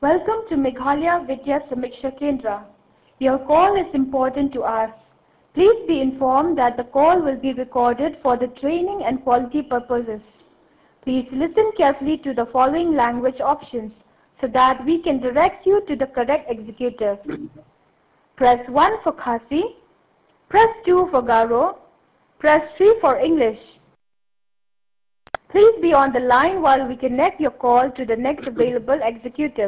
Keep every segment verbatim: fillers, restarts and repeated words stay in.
Welcome to Meghalaya Vidya Samiksha Kendra. Your call is important to us. Please be informed that the call will be recorded for the training and quality purposes. Please listen carefully to the following language options so that we can direct you to the correct executive. Press one for Khasi, press two for Garo, press three for English. Please be on the line while we connect your call to the next available executive.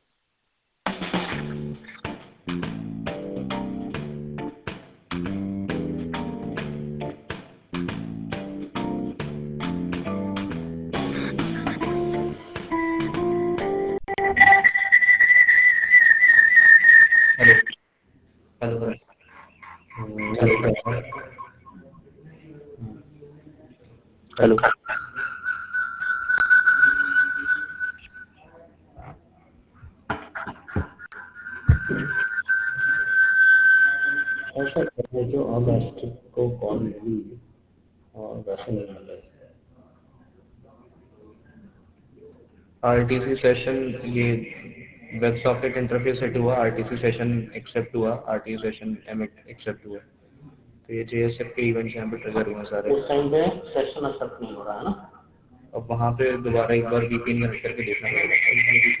Hello. Hello. ऐसा करने जो अगस्त को call मिली और वैसे नहीं मिल रही RTC session ये वेब सॉकेट इंटरफेस सेट हुआ, आरटीसी सेशन एक्सेप्ट हुआ, आरटीसी सेशन एमिट एक्सेप्ट हुआ, तो ये जेएसएफ के इवेंट्स यहाँ पे ट्रिगर हुए सारे। उस टाइम पे सेशन एक्सेप्ट नहीं हो रहा है ना, अब वहाँ पे दोबारा एक बार वीपीएन कनेक्ट करके देखना पड़ेगा।